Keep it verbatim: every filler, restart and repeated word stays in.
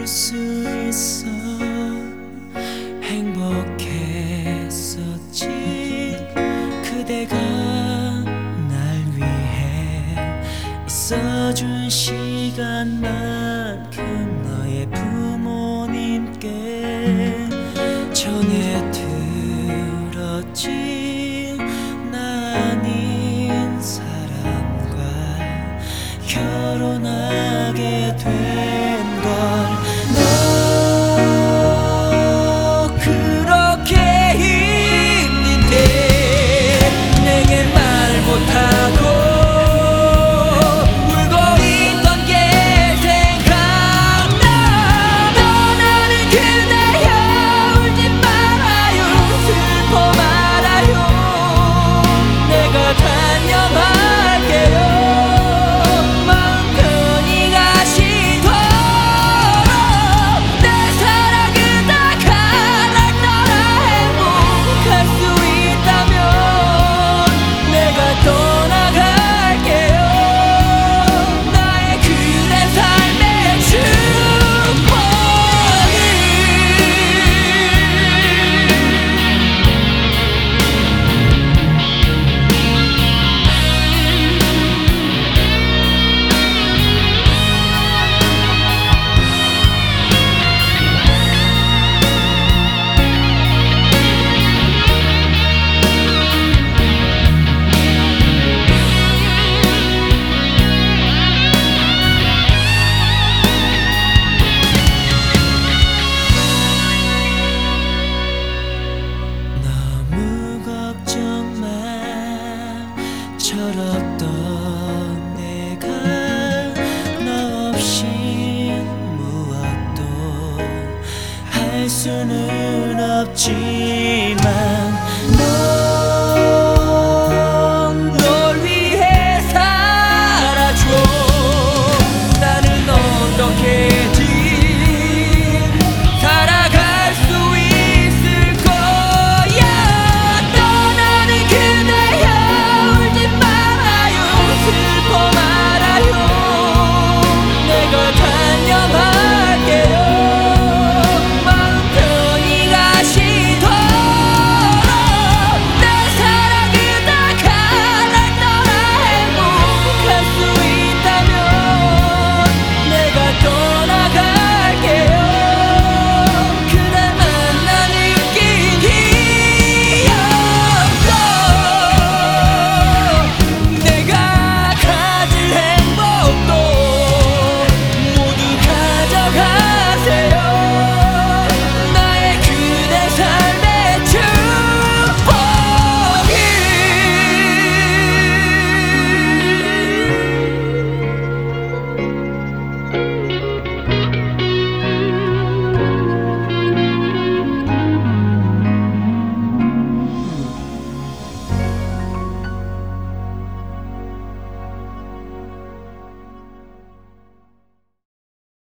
잊을 수 있어. 행복했었지. 그대가 날 위해 있어준 시간만큼 너의 부모님께 전해 들었지. 나 아닌 사람과 결혼하게 된 걸. 너 그렇게 힘든데 내게 말 못하고 울고 있던 게 생각나. 떠나는 그대여 울지 말아요. 슬퍼 말아요. 내가 단념할게요. 마음 편히 가시도록. 내 사랑은 다 가날 떠나 행복할 수 있다면 내가 떠나갈게요. 나의 그대 삶의 축복이. 너무 걱정만 철없던 내가 너 없이 무엇도 할 수는 없지만